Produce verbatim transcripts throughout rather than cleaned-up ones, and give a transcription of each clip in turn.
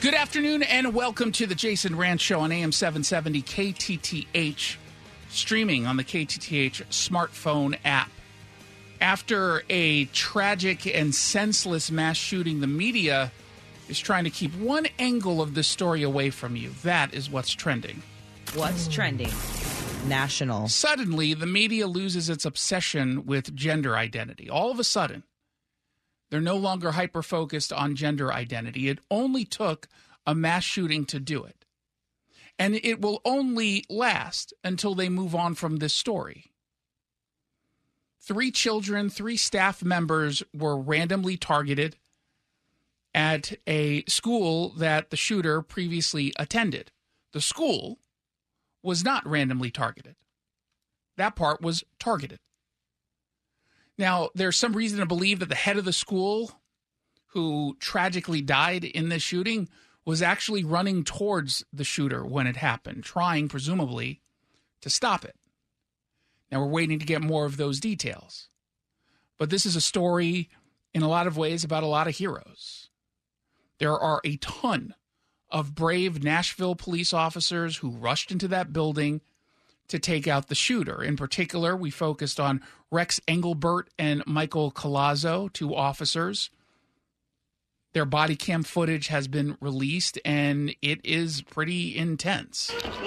Good afternoon and welcome to the Jason Ranch Show on A M seven seventy K T T H, streaming on the K T T H smartphone app. After a tragic and senseless mass shooting, the media is trying to keep one angle of this story away from you. That is what's trending. What's trending? National. Suddenly, the media loses its obsession with gender identity. All of a sudden, they're no longer hyper-focused on gender identity. It only took a mass shooting to do it. And it will only last until they move on from this story. Three children, three staff members were randomly targeted at a school that the shooter previously attended. The school was not randomly targeted. That part was targeted. Now, there's some reason to believe that the head of the school, who tragically died in this shooting, was actually running towards the shooter when it happened, trying, presumably, to stop it. Now, we're waiting to get more of those details. But this is a story, in a lot of ways, about a lot of heroes. There are a ton of brave Nashville police officers who rushed into that building to take out the shooter. In particular, we focused on Rex Engelbert and Michael Collazo, two officers. Their body cam footage has been released, and it is pretty intense.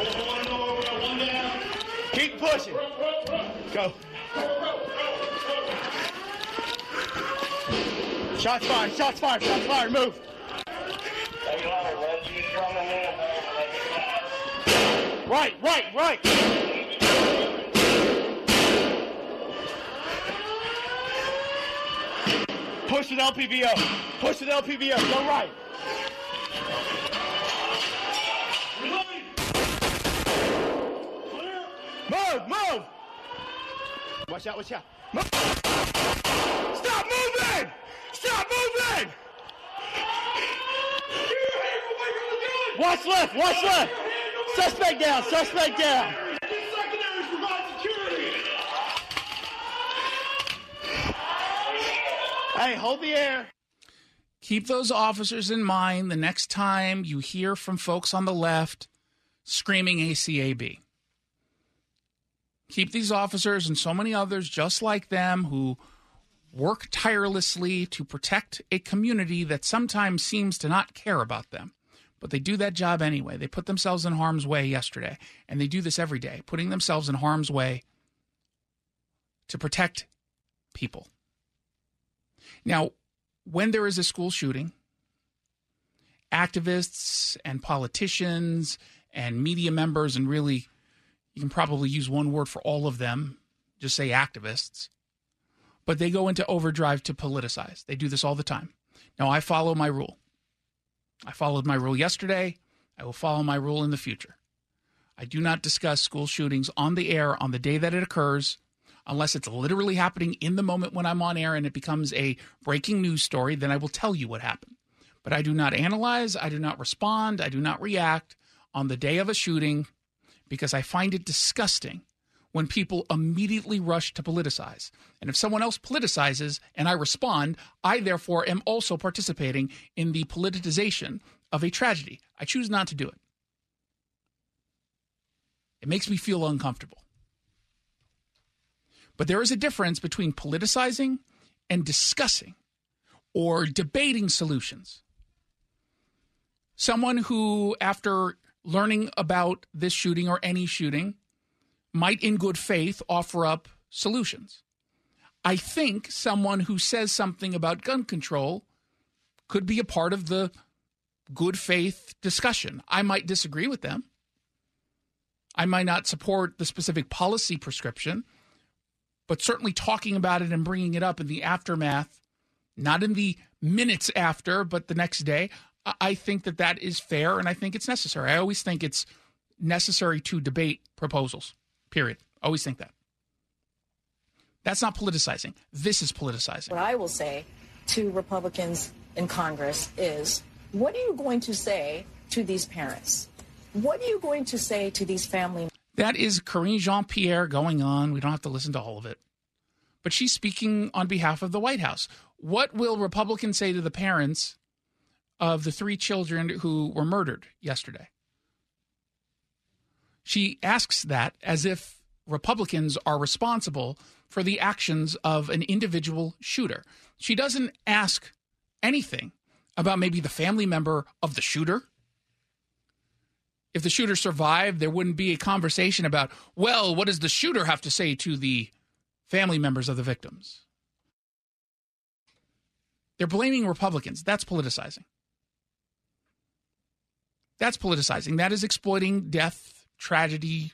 Keep pushing. Go. Shots fired, shots fired, shots fired, move. Right, right, right. Push with L P V O. Push with L P V O. Go right. Move, move. Watch out, watch out. Move. Stop moving! Stop moving! Watch left, watch left. Suspect down, suspect down. Hey, hold the air. Keep those officers in mind the next time you hear from folks on the left screaming A C A B. Keep these officers and so many others just like them who work tirelessly to protect a community that sometimes seems to not care about them. But they do that job anyway. They put themselves in harm's way yesterday, and they do this every day, putting themselves in harm's way to protect people. Now, when there is a school shooting, activists and politicians and media members, and really, you can probably use one word for all of them, just say activists, but they go into overdrive to politicize. They do this all the time. Now, I follow my rule. I followed my rule yesterday. I will follow my rule in the future. I do not discuss school shootings on the air on the day that it occurs, unless it's literally happening in the moment when I'm on air and it becomes a breaking news story. Then I will tell you what happened. But I do not analyze. I do not respond. I do not react on the day of a shooting because I find it disgusting when people immediately rush to politicize. And if someone else politicizes and I respond, I therefore am also participating in the politicization of a tragedy. I choose not to do it. It makes me feel uncomfortable. But there is a difference between politicizing and discussing or debating solutions. Someone who, after learning about this shooting or any shooting, might in good faith offer up solutions. I think someone who says something about gun control could be a part of the good faith discussion. I might disagree with them. I might not support the specific policy prescription, but certainly talking about it and bringing it up in the aftermath, not in the minutes after, but the next day, I think that that is fair and I think it's necessary. I always think it's necessary to debate proposals. Period. Always think that. That's not politicizing. This is politicizing. What I will say to Republicans in Congress is, what are you going to say to these parents? What are you going to say to these families? That is Karine Jean-Pierre going on. We don't have to listen to all of it. But she's speaking on behalf of the White House. What will Republicans say to the parents of the three children who were murdered yesterday. She asks that as if Republicans are responsible for the actions of an individual shooter. She doesn't ask anything about maybe the family member of the shooter. If the shooter survived, there wouldn't be a conversation about, well, what does the shooter have to say to the family members of the victims? They're blaming Republicans. That's politicizing. That's politicizing. That is exploiting death, tragedy.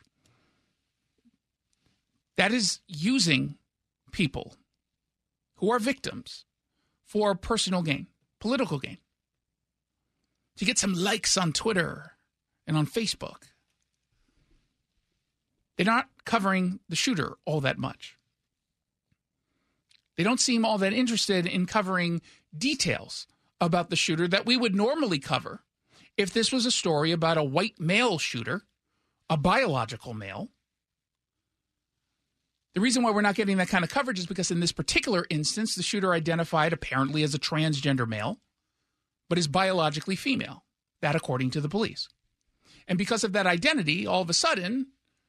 That is using people who are victims for personal gain, political gain, to get some likes on Twitter and on Facebook. They're not covering the shooter all that much. They don't seem all that interested in covering details about the shooter that we would normally cover if this was a story about a white male shooter, a biological male. The reason why we're not getting that kind of coverage is because in this particular instance, the shooter identified apparently as a transgender male, but is biologically female. That according to the police. And because of that identity, all of a sudden,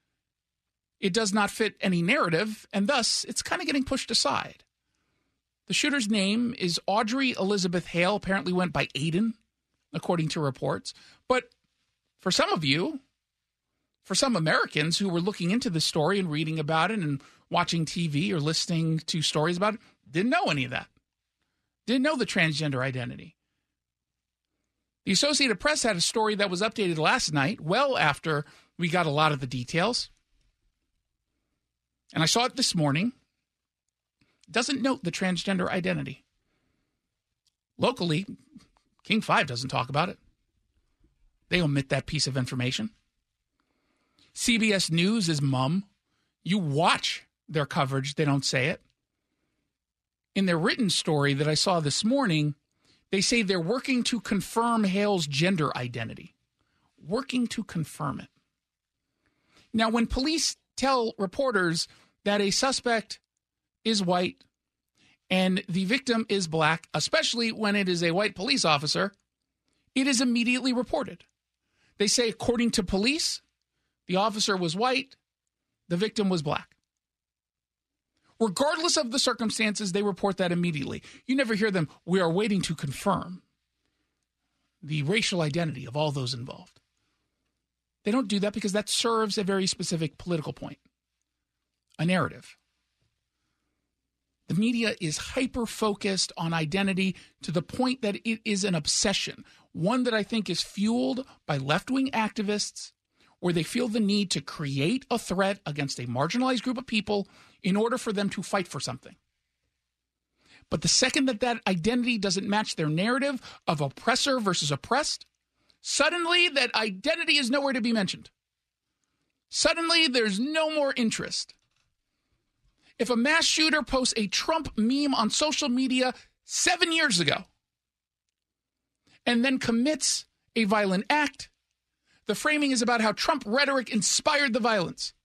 it does not fit any narrative, and thus it's kind of getting pushed aside. The shooter's name is Audrey Elizabeth Hale, apparently went by Aiden, according to reports. But for some of you, for some Americans who were looking into this story and reading about it and watching T V or listening to stories about it, didn't know any of that. Didn't know the transgender identity. The Associated Press had a story that was updated last night, well after we got a lot of the details. And I saw it this morning. It doesn't note the transgender identity. Locally, King five doesn't talk about it. They omit that piece of information. C B S News is mum. You watch their coverage, they don't say it. In their written story that I saw this morning, they say they're working to confirm Hale's gender identity. Working to confirm it. Now, when police tell reporters that a suspect is white and the victim is black, especially when it is a white police officer, it is immediately reported. They say, according to police, the officer was white, the victim was black. Regardless of the circumstances, they report that immediately. You never hear them, we are waiting to confirm the racial identity of all those involved. They don't do that because that serves a very specific political point, a narrative. The media is hyper-focused on identity to the point that it is an obsession, one that I think is fueled by left-wing activists where they feel the need to create a threat against a marginalized group of people in order for them to fight for something. But the second that that identity doesn't match their narrative of oppressor versus oppressed, suddenly that identity is nowhere to be mentioned. Suddenly there's no more interest. If a mass shooter posts a Trump meme on social media seven years ago and then commits a violent act, the framing is about how Trump rhetoric inspired the violence.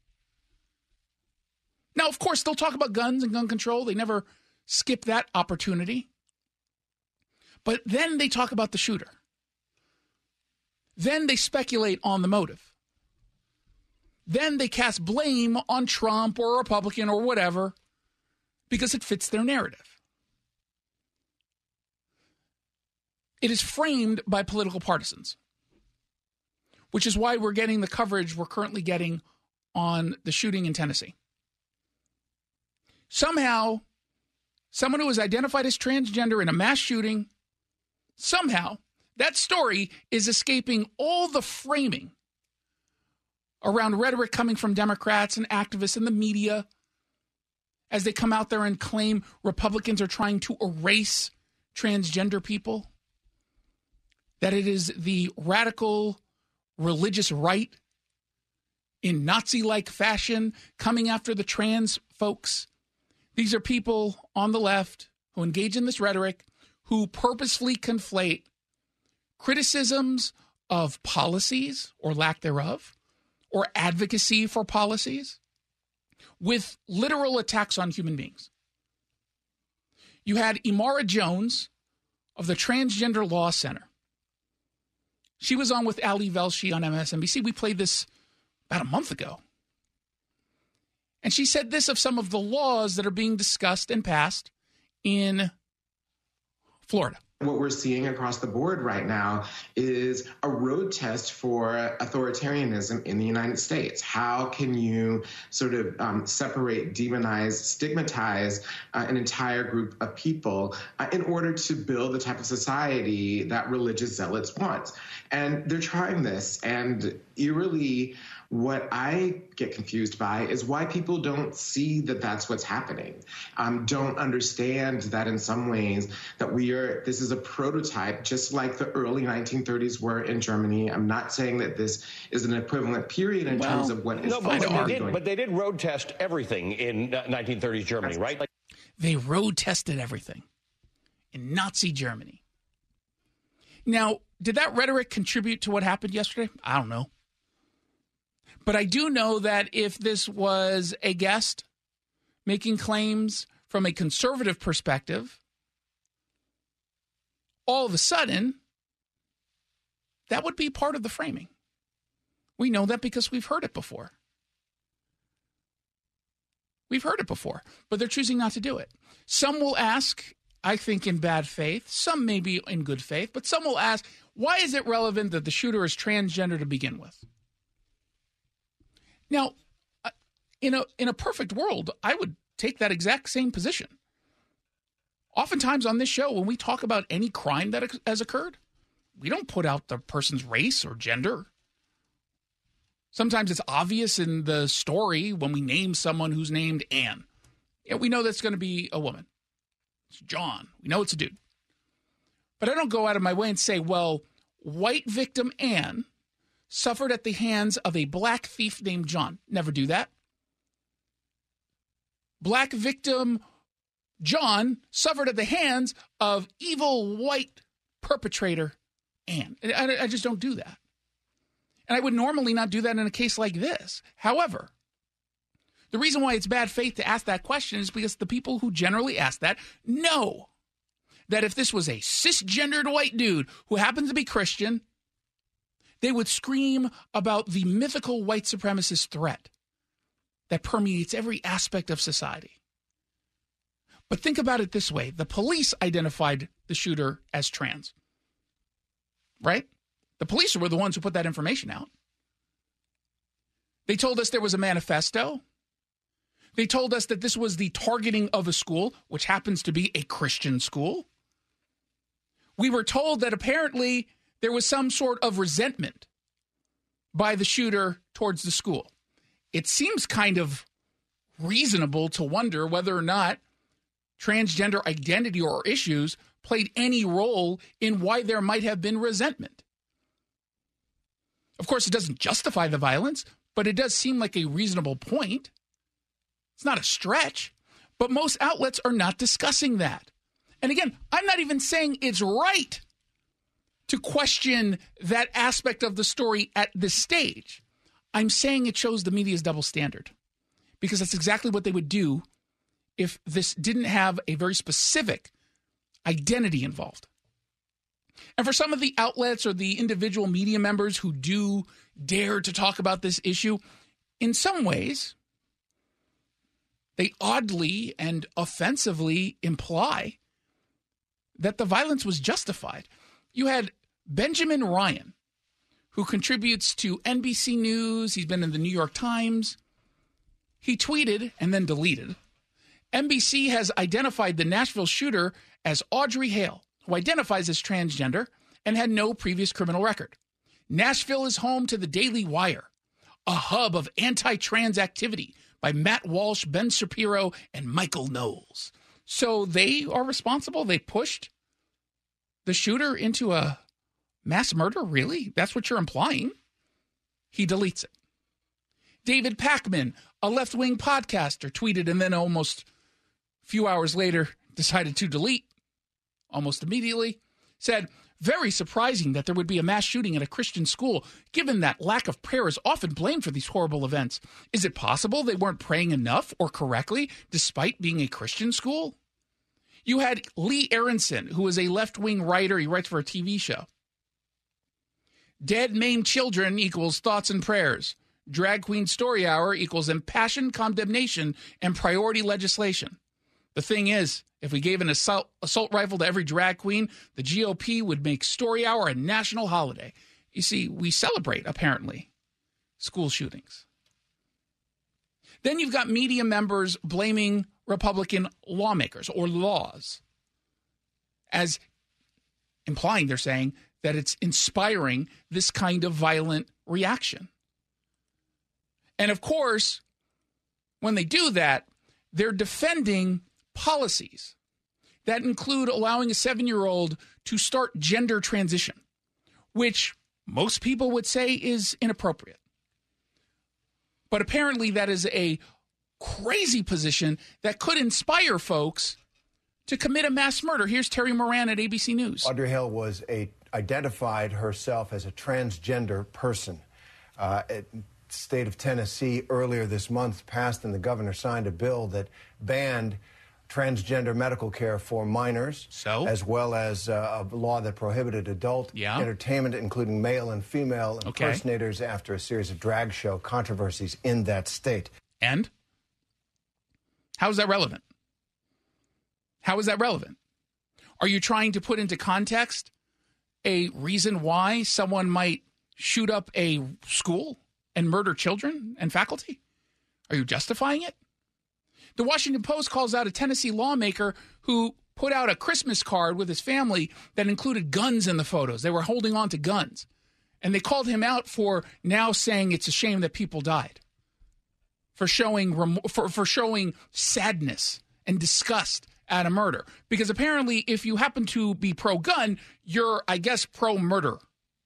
Now, of course, they'll talk about guns and gun control. They never skip that opportunity. But then they talk about the shooter. Then they speculate on the motive. Then they cast blame on Trump or a Republican or whatever because it fits their narrative. It is framed by political partisans, which is why we're getting the coverage we're currently getting on the shooting in Tennessee. Somehow, someone who is identified as transgender in a mass shooting, somehow, that story is escaping all the framing around rhetoric coming from Democrats and activists in the media as they come out there and claim Republicans are trying to erase transgender people, that it is the radical religious right in Nazi-like fashion coming after the trans folks. These are people on the left who engage in this rhetoric, who purposefully conflate criticisms of policies or lack thereof, or advocacy for policies, with literal attacks on human beings. You had Imara Jones, of the Transgender Law Center. She was on with Ali Velshi on M S N B C. We played this about a month ago. And she said this of some of the laws that are being discussed and passed in Florida. What we're seeing across the board right now is a road test for authoritarianism in the United States. How can you sort of um, separate, demonize, stigmatize uh, an entire group of people uh, in order to build the type of society that religious zealots want? And they're trying this, and eerily, what I get confused by is why people don't see that that's what's happening, um, don't understand that in some ways that we are, this is a prototype, just like the early nineteen thirties were in Germany. I'm not saying that this is an equivalent period in well, terms of what is no, but they, did, going. but they did road test everything in uh, nineteen thirties Germany, right? Like- they road tested everything in Nazi Germany. Now, did that rhetoric contribute to what happened yesterday? I don't know. But I do know that if this was a guest making claims from a conservative perspective, all of a sudden, that would be part of the framing. We know that because we've heard it before. We've heard it before, but they're choosing not to do it. Some will ask, I think in bad faith, some maybe in good faith, but some will ask, why is it relevant that the shooter is transgender to begin with? Now, in a in a perfect world, I would take that exact same position. Oftentimes on this show, when we talk about any crime that has occurred, we don't put out the person's race or gender. Sometimes it's obvious in the story when we name someone who's named Anne. Yeah, we know that's going to be a woman. It's John. We know it's a dude. But I don't go out of my way and say, well, white victim Anne suffered at the hands of a black thief named John. Never do that. Black victim John suffered at the hands of evil white perpetrator Anne. I, I just don't do that. And I would normally not do that in a case like this. However, the reason why it's bad faith to ask that question is because the people who generally ask that know that if this was a cisgendered white dude who happens to be Christian, they would scream about the mythical white supremacist threat that permeates every aspect of society. But think about it this way. The police identified the shooter as trans, right? The police were the ones who put that information out. They told us there was a manifesto. They told us that this was the targeting of a school, which happens to be a Christian school. We were told that apparently there was some sort of resentment by the shooter towards the school. It seems kind of reasonable to wonder whether or not transgender identity or issues played any role in why there might have been resentment. Of course, it doesn't justify the violence, but it does seem like a reasonable point. It's not a stretch, but most outlets are not discussing that. And again, I'm not even saying it's right to question that aspect of the story at this stage. I'm saying it shows the media's double standard, because that's exactly what they would do if this didn't have a very specific identity involved. And for some of the outlets or the individual media members who do dare to talk about this issue, in some ways, they oddly and offensively imply that the violence was justified. You had Benjamin Ryan, who contributes to N B C News. He's been in the New York Times. He tweeted and then deleted. N B C has identified the Nashville shooter as Audrey Hale, who identifies as transgender and had no previous criminal record. Nashville is home to the Daily Wire, a hub of anti-trans activity by Matt Walsh, Ben Shapiro, and Michael Knowles. So they are responsible. They pushed the shooter into a mass murder? Really? That's what you're implying? He deletes it. David Pakman, a left-wing podcaster, tweeted and then almost a few hours later decided to delete almost immediately, said, very surprising that there would be a mass shooting at a Christian school, given that lack of prayer is often blamed for these horrible events. Is it possible they weren't praying enough or correctly, despite being a Christian school? You had Lee Aronson, who is a left-wing writer. He writes for a T V show. Dead maimed children equals thoughts and prayers. Drag queen story hour equals impassioned condemnation and priority legislation. The thing is, if we gave an assault, assault rifle to every drag queen, the G O P would make story hour a national holiday. You see, we celebrate, apparently, school shootings. Then you've got media members blaming Republican lawmakers or laws, as implying they're saying that it's inspiring this kind of violent reaction. And of course, when they do that, they're defending policies that include allowing a seven-year-old to start gender transition, which most people would say is inappropriate. But apparently that is a crazy position that could inspire folks to commit a mass murder. Here's Terry Moran at A B C News. Audrey Hill was a identified herself as a transgender person. Uh, it, state of Tennessee earlier this month passed and the governor signed a bill that banned transgender medical care for minors, so? as well as uh, a law that prohibited adult yeah. entertainment, including male and female impersonators, okay. after a series of drag show controversies in that state. And? How is that relevant? How is that relevant? Are you trying to put into context a reason why someone might shoot up a school and murder children and faculty? Are you justifying it? The Washington Post calls out a Tennessee lawmaker who put out a Christmas card with his family that included guns in the photos. They were holding on to guns. And they called him out for now saying it's a shame that people died, for showing for, for showing sadness and disgust at a murder. Because apparently if you happen to be pro-gun, you're, I guess, pro-murder.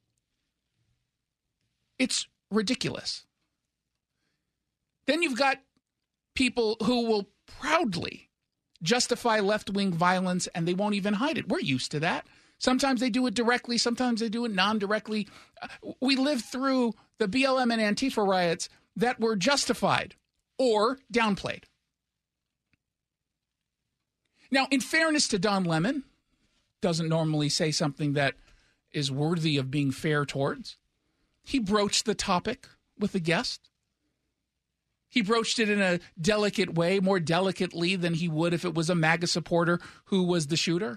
It's ridiculous. Then you've got people who will proudly justify left-wing violence, and they won't even hide it. We're used to that. Sometimes they do it directly. Sometimes they do it non-directly. We lived through the B L M and Antifa riots that were justified or downplayed. Now, in fairness to Don Lemon, doesn't normally say something that is worthy of being fair towards. He broached the topic with a guest. He broached it in a delicate way, more delicately than he would if it was a MAGA supporter who was the shooter.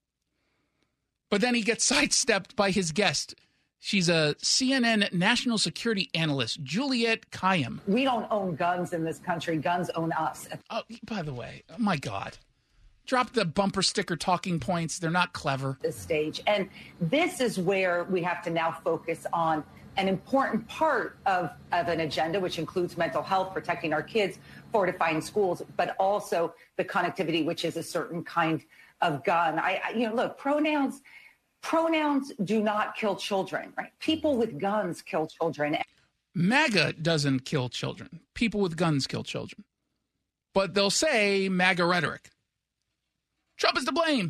But then he gets sidestepped by his guest. She's a C N N national security analyst, Juliette Kayyem. We don't own guns in this country. Guns own us. Oh, by the way, oh my God. Drop the bumper sticker talking points. They're not clever. This stage. And this is where we have to now focus on an important part of, of an agenda, which includes mental health, protecting our kids, fortifying schools, but also the connectivity, which is a certain kind of gun. I, I you know, look, pronouns, pronouns do not kill children, right? People with guns kill children. MAGA doesn't kill children. People with guns kill children. But they'll say MAGA rhetoric. Trump is to blame.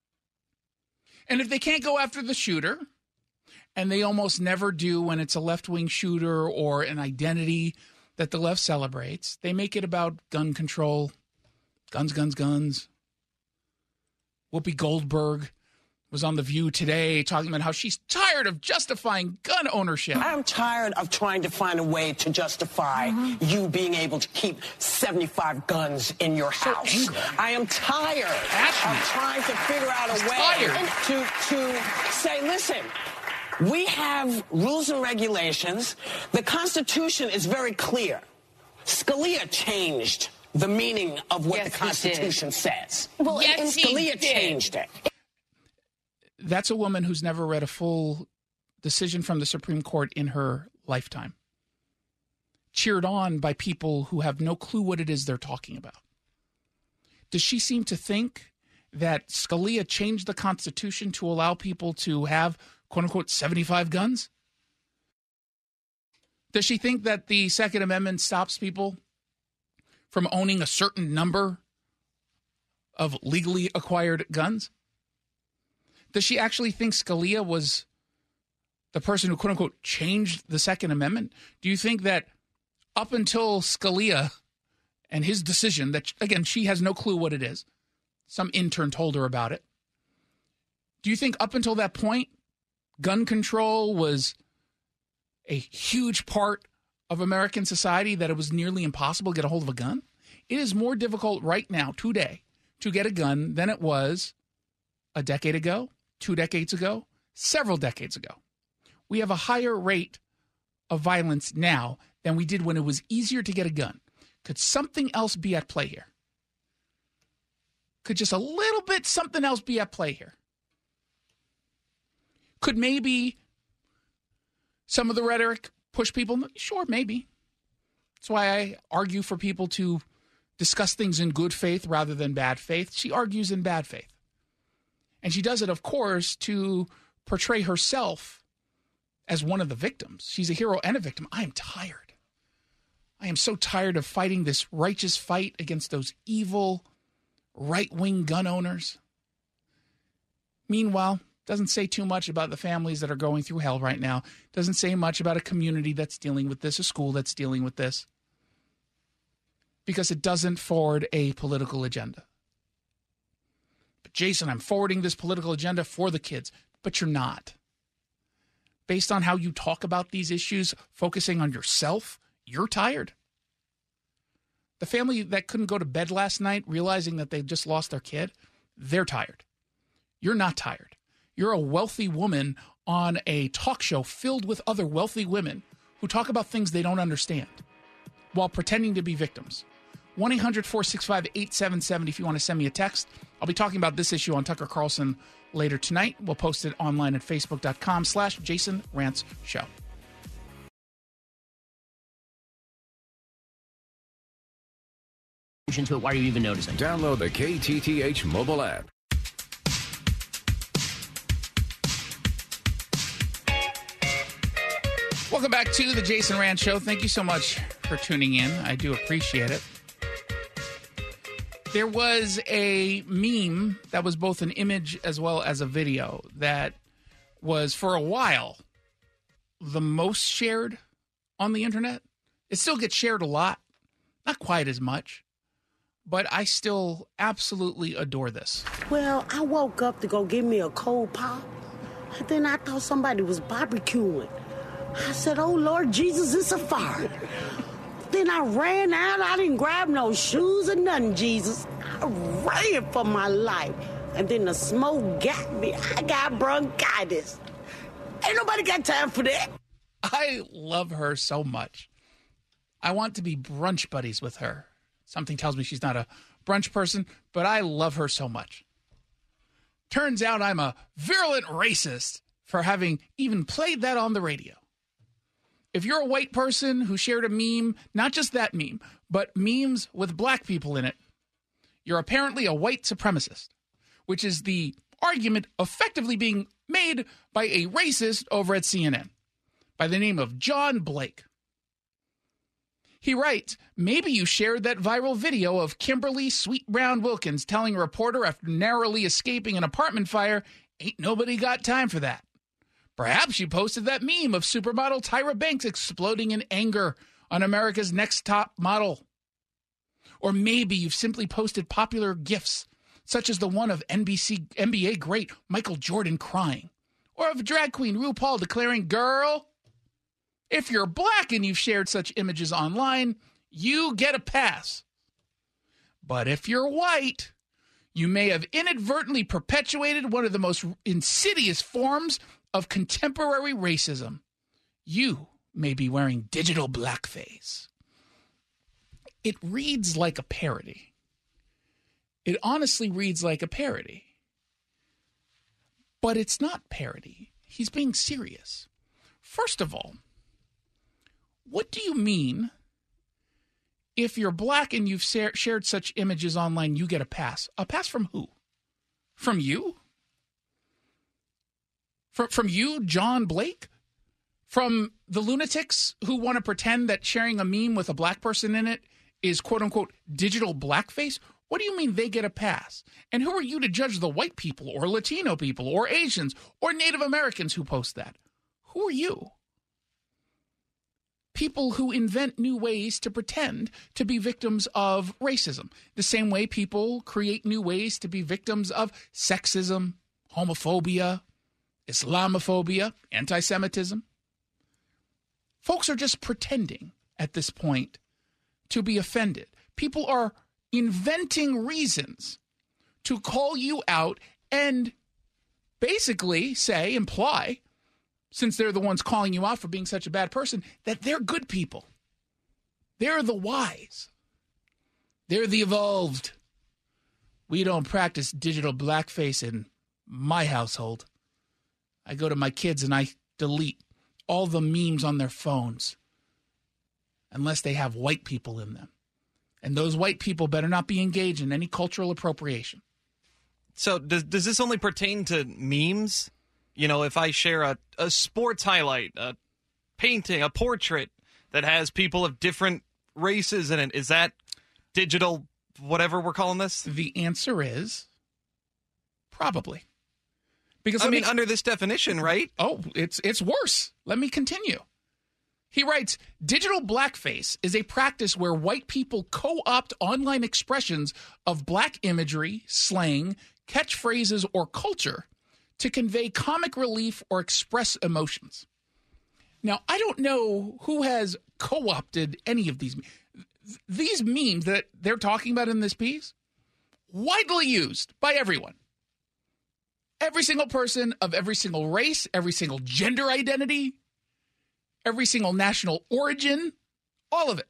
And if they can't go after the shooter, and they almost never do when it's a left-wing shooter or an identity that the left celebrates, they make it about gun control, guns, guns, guns. Whoopi Goldberg was on The View today talking about how she's tired of justifying gun ownership. I'm tired of trying to find a way to justify mm-hmm. you being able to keep seventy-five guns in your house. So I am tired Passionate. of trying to figure out a way to, to say, listen, we have rules and regulations. The Constitution is very clear. Scalia changed the meaning of what yes, the Constitution says. Well, yes, and Scalia changed it. That's a woman who's never read a full decision from the Supreme Court in her lifetime. Cheered on by people who have no clue what it is they're talking about. Does she seem to think that Scalia changed the Constitution to allow people to have, quote-unquote, seventy-five guns? Does she think that the Second Amendment stops people from owning a certain number of legally acquired guns? Does she actually think Scalia was the person who, quote-unquote, changed the Second Amendment? Do you think that up until Scalia and his decision, that, again, she has no clue what it is, Some intern told her about it. Do you think up until that point, gun control was a huge part of American society, that it was nearly impossible to get a hold of a gun? It is more difficult right now, today, to get a gun than it was a decade ago, two decades ago, several decades ago. We have a higher rate of violence now than we did when it was easier to get a gun. Could something else be at play here? Could just a little bit something else be at play here? Could maybe some of the rhetoric push people? Sure, maybe. That's why I argue for people to discuss things in good faith rather than bad faith. She argues in bad faith. And she does it, of course, to portray herself as one of the victims. She's a hero and a victim. I am tired. I am so tired of fighting this righteous fight against those evil right-wing gun owners. Meanwhile, doesn't say too much about the families that are going through hell right now. Doesn't say much about a community that's dealing with this, a school that's dealing with this. Because it doesn't forward a political agenda. But Jason, I'm forwarding this political agenda for the kids. But you're not. Based on how you talk about these issues, focusing on yourself, you're tired. The family that couldn't go to bed last night realizing that they just lost their kid, they're tired. You're not tired. You're a wealthy woman on a talk show filled with other wealthy women who talk about things they don't understand while pretending to be victims. one eight hundred four six five eight seven seven zero if you want to send me a text. I'll be talking about this issue on Tucker Carlson later tonight. We'll post it online at facebook.com slash Jason Rants Show. To it, why are you even noticing? Download the K T T H mobile app. Welcome back to the Jason Rand Show. Thank you so much for tuning in. I do appreciate it. There was a meme that was both an image as well as a video that was, for a while, the most shared on the internet. It still gets shared a lot, not quite as much, but I still absolutely adore this. Well, I woke up to go get me a cold pop, and then I thought somebody was barbecuing. I said, oh, Lord Jesus, it's a fire. Then I ran out. I didn't grab no shoes or nothing, Jesus. I ran for my life. And then the smoke got me. I got bronchitis. Ain't nobody got time for that. I love her so much. I want to be brunch buddies with her. Something tells me she's not a brunch person, but I love her so much. Turns out I'm a virulent racist for having even played that on the radio. If you're a white person who shared a meme, not just that meme, but memes with black people in it, you're apparently a white supremacist, which is the argument effectively being made by a racist over at C N N by the name of John Blake. He writes, maybe you shared that viral video of Kimberly Sweet Brown Wilkins telling a reporter after narrowly escaping an apartment fire, ain't nobody got time for that. Perhaps you posted that meme of supermodel Tyra Banks exploding in anger on America's Next Top Model. Or maybe you've simply posted popular GIFs, such as the one of N B C N B A great Michael Jordan crying, or of drag queen RuPaul declaring, girl. If you're black and you've shared such images online, you get a pass. But if you're white, you may have inadvertently perpetuated one of the most insidious forms of contemporary racism. You may be wearing digital blackface. It reads like a parody. It honestly reads like a parody. But it's not parody. He's being serious. First of all, what do you mean if you're black and you've shared such images online, you get a pass? A pass from who? From you? From, from you, John Blake? From the lunatics who want to pretend that sharing a meme with a black person in it is quote-unquote digital blackface? What do you mean they get a pass? And who are you to judge the white people or Latino people or Asians or Native Americans who post that? Who are you? people who invent new ways to pretend to be victims of racism. The same way people create new ways to be victims of sexism, homophobia, Islamophobia, anti-Semitism. Folks are just pretending at this point to be offended. People are inventing reasons to call you out and basically say, imply, since they're the ones calling you out for being such a bad person, that they're good people. They're the wise. They're the evolved. We don't practice digital blackface in my household. I go to my kids and I delete all the memes on their phones unless they have white people in them. And those white people better not be engaged in any cultural appropriation. So does does this only pertain to memes? You know, if I share a, a sports highlight, a painting, a portrait that has people of different races in it, is that digital whatever we're calling this? The answer is probably. Because I mean, me, under this definition, right? Oh, it's it's worse. Let me continue. He writes, digital blackface is a practice where white people co-opt online expressions of black imagery, slang, catchphrases, or culture to convey comic relief or express emotions. Now, I don't know who has co-opted any of these. These memes that they're talking about in this piece, widely used by everyone. Every single person of every single race, every single gender identity, every single national origin, all of it.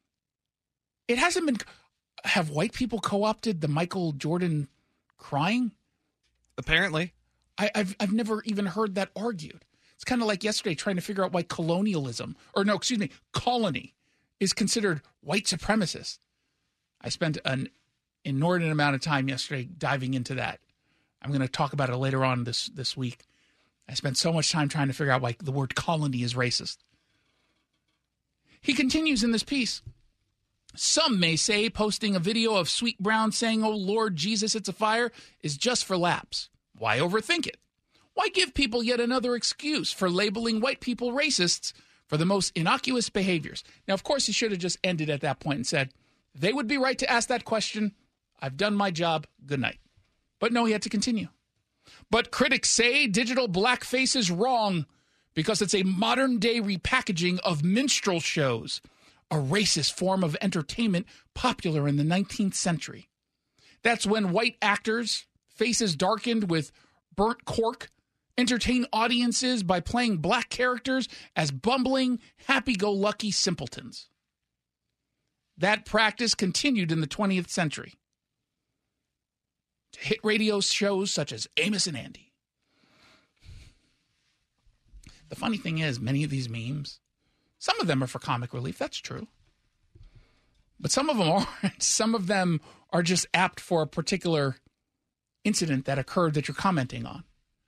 It hasn't been... Have white people co-opted the Michael Jordan crying? Apparently. I, I've I've never even heard that argued. It's kind of like yesterday trying to figure out why colonialism, or no, excuse me, colony, is considered white supremacist. I spent an inordinate amount of time yesterday diving into that. I'm going to talk about it later on this, this week. I spent so much time trying to figure out why the word colony is racist. He continues in this piece. Some may say posting a video of Sweet Brown saying, "Oh, Lord Jesus, it's a fire," is just for laughs. Why overthink it? Why give people yet another excuse for labeling white people racists for the most innocuous behaviors? Now, of course, he should have just ended at that point and said, they would be right to ask that question. I've done my job. Good night. But no, he had to continue. But critics say digital blackface is wrong because it's a modern-day repackaging of minstrel shows, a racist form of entertainment popular in the nineteenth century. That's when white actors, faces darkened with burnt cork, entertain audiences by playing black characters as bumbling, happy-go-lucky simpletons. That practice continued in the twentieth century. To hit radio shows such as Amos and Andy. The funny thing is, many of these memes, some of them are for comic relief, that's true. But some of them aren't. Some of them are just apt for a particular incident that occurred that you're commenting on.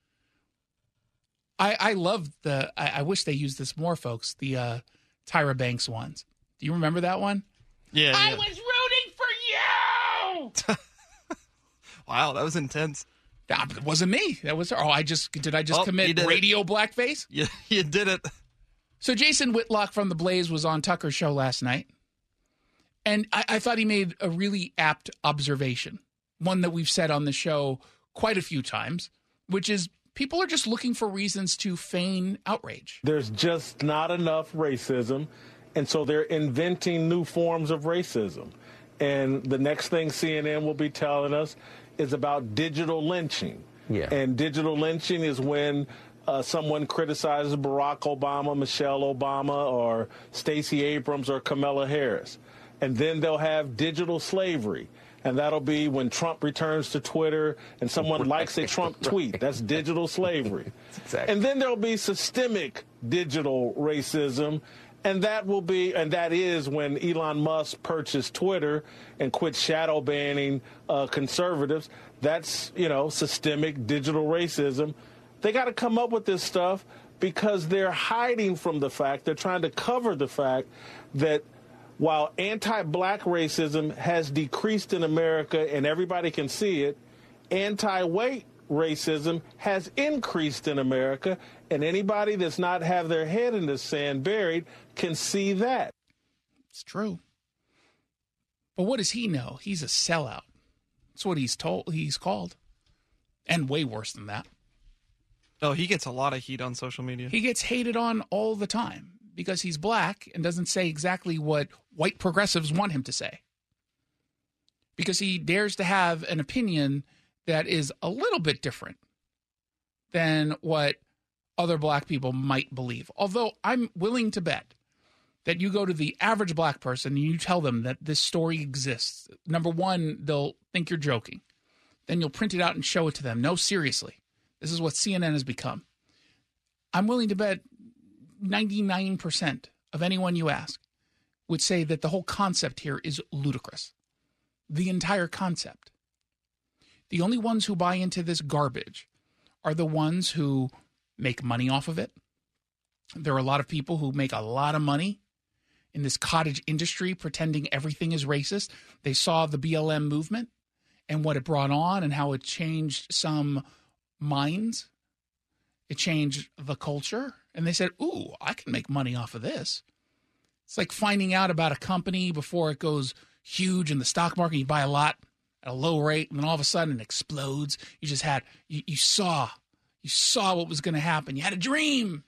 I, I love the, I, I wish they used this more, folks, the uh, Tyra Banks ones. Do you remember that one? Yeah. I yeah. was rooting for you! Wow, that was intense. That wasn't me. That was her. Oh, I just, did I just oh, commit radio it. blackface? Yeah, you did it. So Jason Whitlock from The Blaze was on Tucker's show last night. And I, I thought he made a really apt observation. One that we've said on the show quite a few times, which is people are just looking for reasons to feign outrage. There's just not enough racism, and so they're inventing new forms of racism. And the next thing C N N will be telling us is about digital lynching. Yeah. And digital lynching is when uh, someone criticizes Barack Obama, Michelle Obama, or Stacey Abrams or Kamala Harris. And then they'll have digital slavery. And that'll be when Trump returns to Twitter and someone right. likes a Trump tweet. That's digital slavery. Exactly. And then there'll be systemic digital racism. And that will be, and that is when Elon Musk purchased Twitter and quit shadow banning uh, conservatives. That's, you know, systemic digital racism. They got to come up with this stuff because they're hiding from the fact, they're trying to cover the fact that while anti-black racism has decreased in America and everybody can see it, anti-white racism has increased in America And anybody that's not have their head in the sand buried can see that. It's true. But what does he know? He's a sellout. That's what he's told. He's called. And way worse than that. Oh, he gets a lot of heat on social media. He gets hated on all the time because he's black and doesn't say exactly what white progressives want him to say. Because he dares to have an opinion that is a little bit different than what other black people might believe. Although I'm willing to bet that you go to the average black person and you tell them that this story exists. Number one, they'll think you're joking. Then you'll print it out and show it to them. No, seriously. This is what C N N has become. I'm willing to bet ninety-nine percent of anyone you ask would say that the whole concept here is ludicrous. The entire concept. The only ones who buy into this garbage are the ones who make money off of it. There are a lot of people who make a lot of money in this cottage industry pretending everything is racist. They saw the B L M movement and what it brought on and how it changed some minds. It changed the culture. And they said, ooh, I can make money off of this. It's like finding out about a company before it goes huge in the stock market. You buy a lot at a low rate, and then all of a sudden it explodes. You just had, you, you saw, you saw what was going to happen. You had a dream.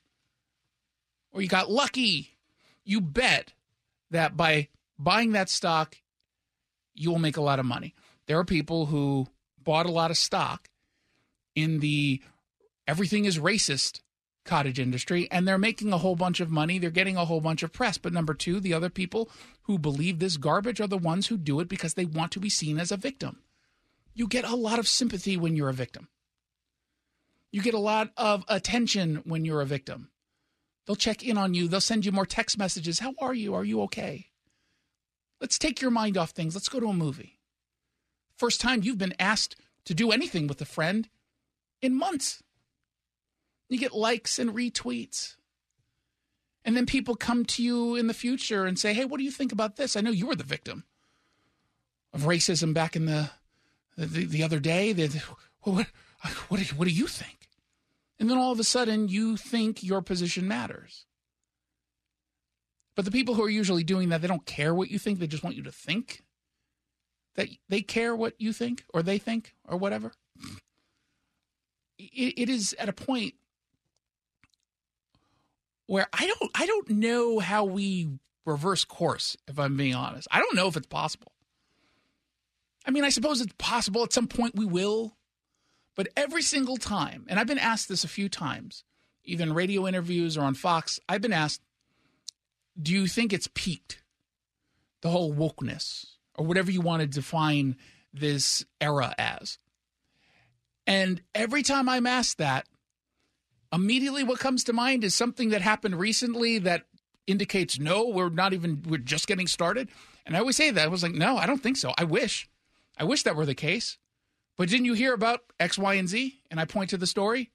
Or you got lucky. You bet that by buying that stock, you will make a lot of money. There are people who bought a lot of stock in the everything is racist cottage industry, and they're making a whole bunch of money. They're getting a whole bunch of press. But number two, the other people who believe this garbage are the ones who do it because they want to be seen as a victim. You get a lot of sympathy when you're a victim. You get a lot of attention when you're a victim. They'll check in on you. They'll send you more text messages. How are you? Are you okay? Let's take your mind off things. Let's go to a movie. First time you've been asked to do anything with a friend in months. You get likes and retweets. And then people come to you in the future and say, hey, what do you think about this? I know you were the victim of racism back in the the, the other day. The, what, what, do, what do you think? And then all of a sudden, you think your position matters. But the people who are usually doing that, they don't care what you think. They just want you to think that they care what you think or they think or whatever. It, it is at a point where I don't, I don't know how we reverse course, if I'm being honest. I don't know if it's possible. I mean, I suppose it's possible at some point we will. But every single time, and I've been asked this a few times, either in radio interviews or on Fox, I've been asked, do you think it's peaked? The whole wokeness, or whatever you want to define this era as. And every time I'm asked that, immediately what comes to mind is something that happened recently that indicates, no, we're not even, we're just getting started. And I always say that. I was like, no, I don't think so. I wish. I wish that were the case. But didn't you hear about X, Y, and Z? And I point to the story.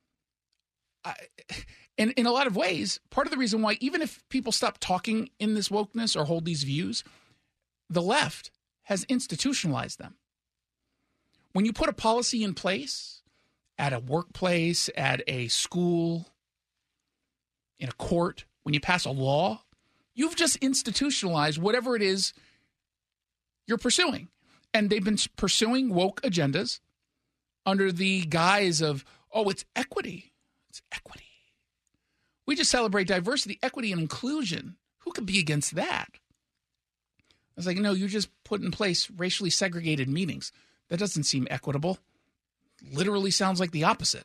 I, and in a lot of ways, part of the reason why, even if people stop talking in this wokeness or hold these views, the left has institutionalized them. When you put a policy in place at a workplace, at a school, in a court, when you pass a law, you've just institutionalized whatever it is you're pursuing. And they've been pursuing woke agendas under the guise of, oh, it's equity. It's equity. We just celebrate diversity, equity, and inclusion. Who could be against that? I was like, no, you just put in place racially segregated meetings. That doesn't seem equitable. Literally sounds like the opposite.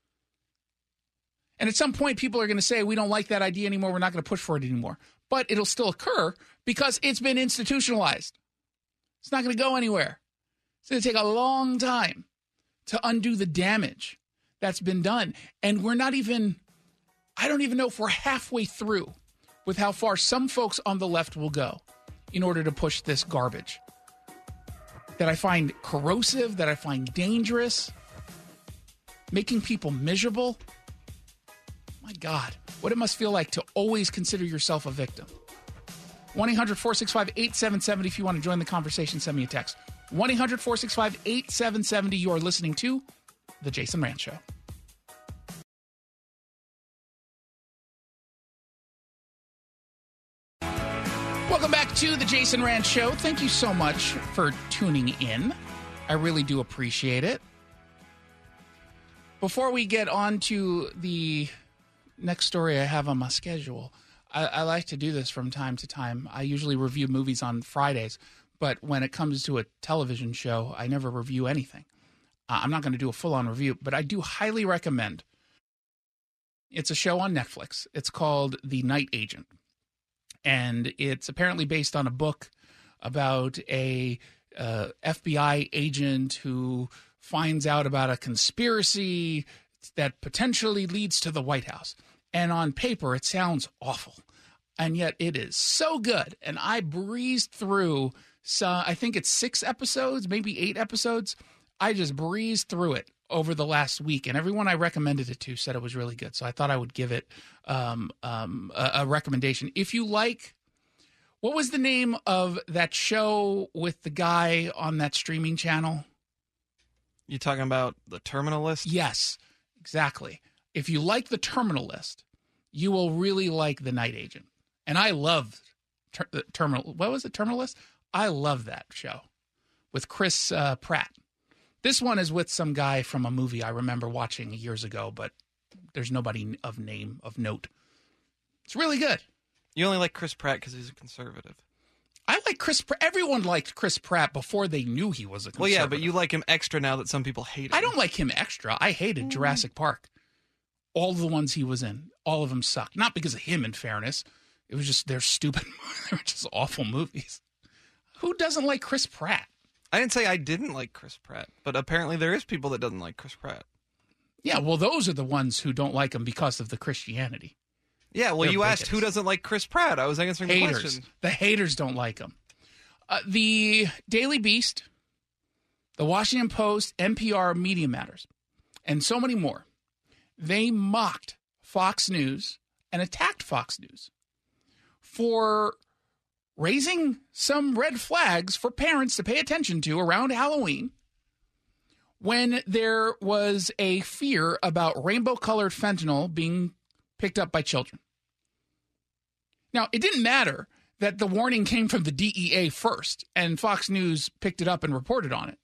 And at some point, people are going to say, we don't like that idea anymore. We're not going to push for it anymore. But it'll still occur because it's been institutionalized. It's not going to go anywhere. It's going to take a long time to undo the damage that's been done. And we're not even, I don't even know if we're halfway through with how far some folks on the left will go in order to push this garbage that I find corrosive, that I find dangerous, making people miserable. My God, what it must feel like to always consider yourself a victim. one eight hundred four six five eight seven seven zero if you want to join the conversation, send me a text. one eight hundred four six five eight seven seven zero. You are listening to The Jason Rand Show. Welcome back to the Jason Rand Show. Thank you so much for tuning in. I really do appreciate it. Before we get on to the next story I have on my schedule, I, I like to do this from time to time. I usually review movies on Fridays, but when it comes to a television show, I never review anything. Uh, I'm not going to do a full-on review, but I do highly recommend. It's a show on Netflix. It's called The Night Agent. And it's apparently based on a book about a uh, F B I agent who finds out about a conspiracy that potentially leads to the White House. And on paper, it sounds awful. And yet it is so good. And I breezed through, so I think it's six episodes, maybe eight episodes. I just breezed through it over the last week, and everyone I recommended it to said it was really good. So I thought I would give it um, um, a, a recommendation. If you like, what was the name of that show with the guy on that streaming channel? You talking about The Terminal List? Yes, exactly. If you like The Terminal List, you will really like The Night Agent. And I love ter- Terminal. What was it? Terminal List? I love that show with Chris uh, Pratt. This one is with some guy from a movie I remember watching years ago, but there's nobody of name, of note. It's really good. You only like Chris Pratt because he's a conservative. I like Chris Pratt. Everyone liked Chris Pratt before they knew he was a conservative. Well, yeah, but you like him extra now that some people hate him. I don't like him extra. I hated mm. Jurassic Park. All the ones he was in, all of them sucked. Not because of him, in fairness. It was just, they're stupid. They were just awful movies. Who doesn't like Chris Pratt? I didn't say I didn't like Chris Pratt, but apparently there is people that doesn't like Chris Pratt. Yeah, well, those are the ones who don't like him because of the Christianity. Yeah, well, They're you bigots. asked who doesn't like Chris Pratt. I was answering haters. the question. The haters don't like him. Uh, the Daily Beast, the Washington Post, N P R, Media Matters, and so many more, they mocked Fox News and attacked Fox News for raising some red flags for parents to pay attention to around Halloween when there was a fear about rainbow-colored fentanyl being picked up by children. Now, it didn't matter that the warning came from the D E A first and Fox News picked it up and reported on it.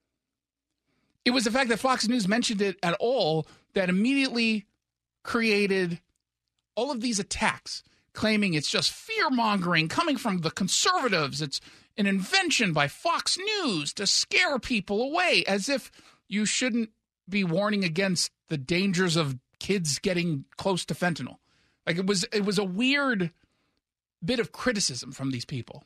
It was the fact that Fox News mentioned it at all that immediately created all of these attacks, claiming it's just fear-mongering coming from the conservatives. It's an invention by Fox News to scare people away, as if you shouldn't be warning against the dangers of kids getting close to fentanyl. Like it was, it was a weird bit of criticism from these people.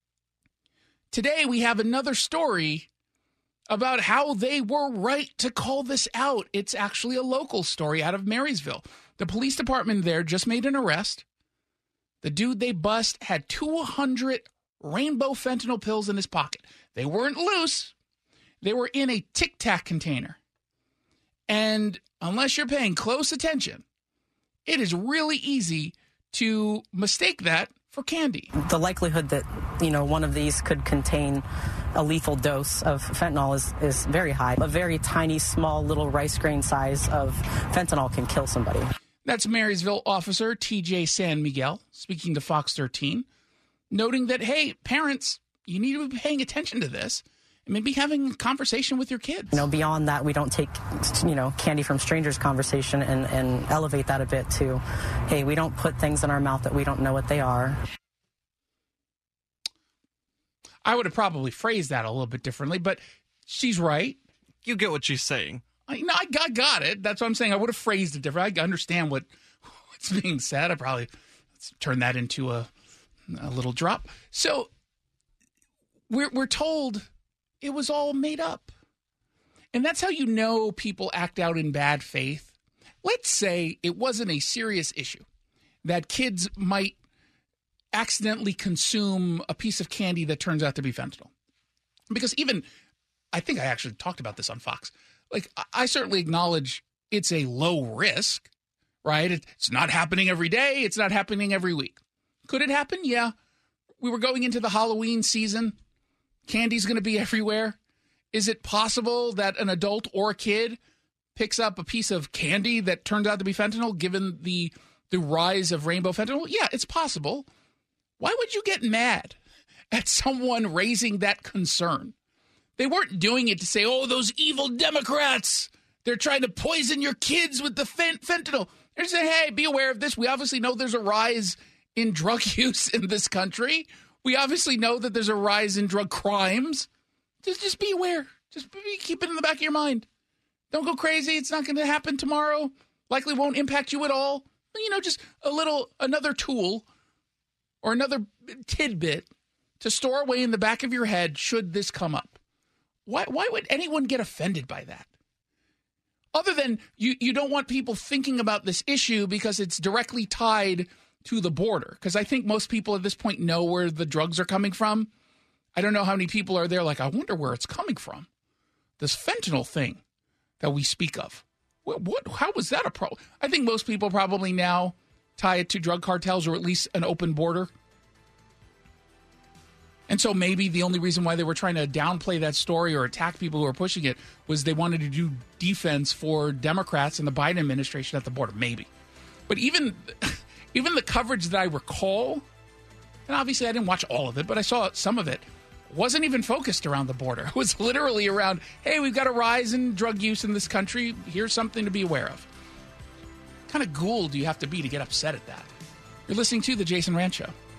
Today we have another story about how they were right to call this out. It's actually a local story out of Marysville. The police department there just made an arrest. The dude they bust had two hundred rainbow fentanyl pills in his pocket. They weren't loose. They were in a Tic Tac container. And unless you're paying close attention, it is really easy to mistake that for candy. The likelihood that, you know, one of these could contain a lethal dose of fentanyl is, is very high. A very tiny, small, little rice grain size of fentanyl can kill somebody. That's Marysville officer T J San Miguel speaking to Fox thirteen, noting that, hey, parents, you need to be paying attention to this and maybe having a conversation with your kids. You know, beyond that, we don't take, you know, candy from strangers conversation and, and elevate that a bit to, hey, we don't put things in our mouth that we don't know what they are. I would have probably phrased that a little bit differently, but she's right. You get what she's saying. I, no, I got, got it. That's what I'm saying. I would have phrased it different. I understand what what's being said. I probably let's turn that into a a little drop. So we're we're told it was all made up, and that's how you know people act out in bad faith. Let's say it wasn't a serious issue that kids might accidentally consume a piece of candy that turns out to be fentanyl, because even I think I actually talked about this on Fox. Like, I certainly acknowledge it's a low risk, right? It's not happening every day. It's not happening every week. Could it happen? Yeah. We were going into the Halloween season. Candy's going to be everywhere. Is it possible that an adult or a kid picks up a piece of candy that turns out to be fentanyl, given the the rise of rainbow fentanyl? Yeah, it's possible. Why would you get mad at someone raising that concern? They weren't doing it to say, oh, those evil Democrats, they're trying to poison your kids with the fent- fentanyl. They're saying, hey, be aware of this. We obviously know there's a rise in drug use in this country. We obviously know that there's a rise in drug crimes. Just, just be aware. Just be, keep it in the back of your mind. Don't go crazy. It's not going to happen tomorrow. Likely won't impact you at all. You know, just a little, another tool or another tidbit to store away in the back of your head should this come up. Why, why would anyone get offended by that? Other than you, you don't want people thinking about this issue because it's directly tied to the border. Because I think most people at this point know where the drugs are coming from. I don't know how many people are there like, I wonder where it's coming from. This fentanyl thing that we speak of. What, what how was that a problem? I think most people probably now tie it to drug cartels or at least an open border. And so maybe the only reason why they were trying to downplay that story or attack people who are pushing it was they wanted to do defense for Democrats and the Biden administration at the border. Maybe. But even, even the coverage that I recall, and obviously I didn't watch all of it, but I saw some of it, wasn't even focused around the border. It was literally around, hey, we've got a rise in drug use in this country. Here's something to be aware of. What kind of ghoul do you have to be to get upset at that? You're listening to The Jason Rand Show.